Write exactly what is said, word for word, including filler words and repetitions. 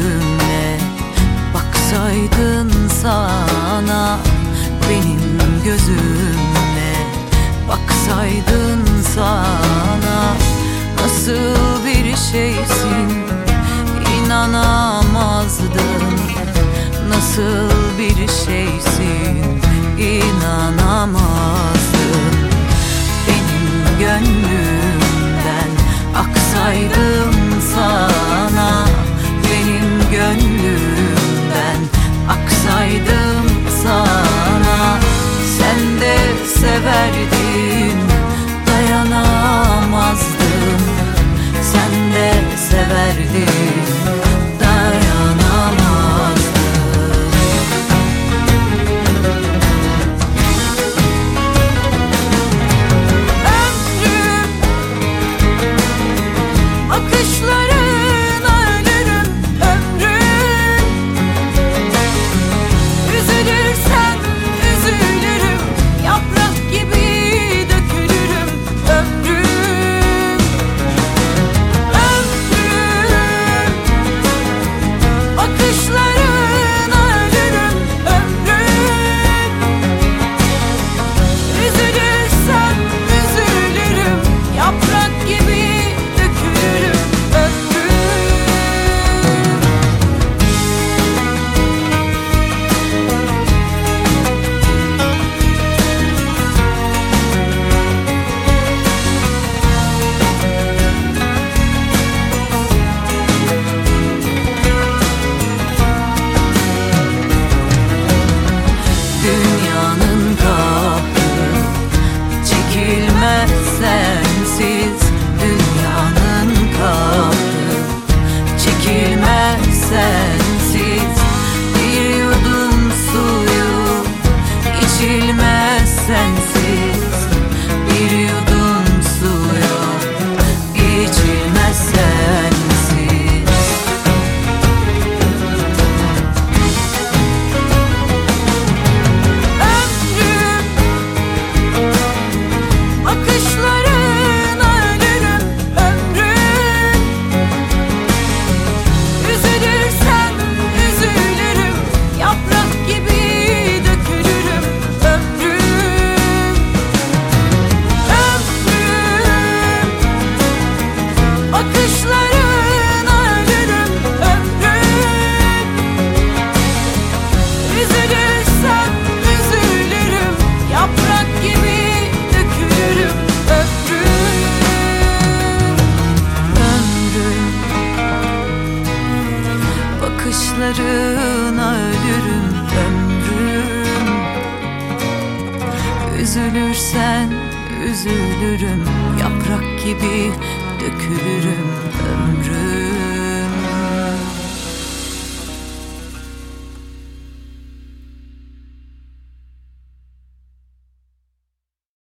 gönlümle baksaydın sana, benim gözümle baksaydın sana. Nasıl bir şeysin inanamazdım, nasıl bir şeysin inanamazdım. Benim gönlümden aksaydım sana, benim gönlümden aksaydım sana. Sen de severdin, dayanamazdın, sen de severdin, dayanamazdın. Sensiz dünyanın kahrı çekilmez, sensiz bir yudum suyu içilmez, sensiz bir yudum suyu içilmez, sensiz. Ömrüm akışları bakışlarına ölürüm ömrüm. Üzülürsen üzülürüm, yaprak gibi dökülürüm ömrüm.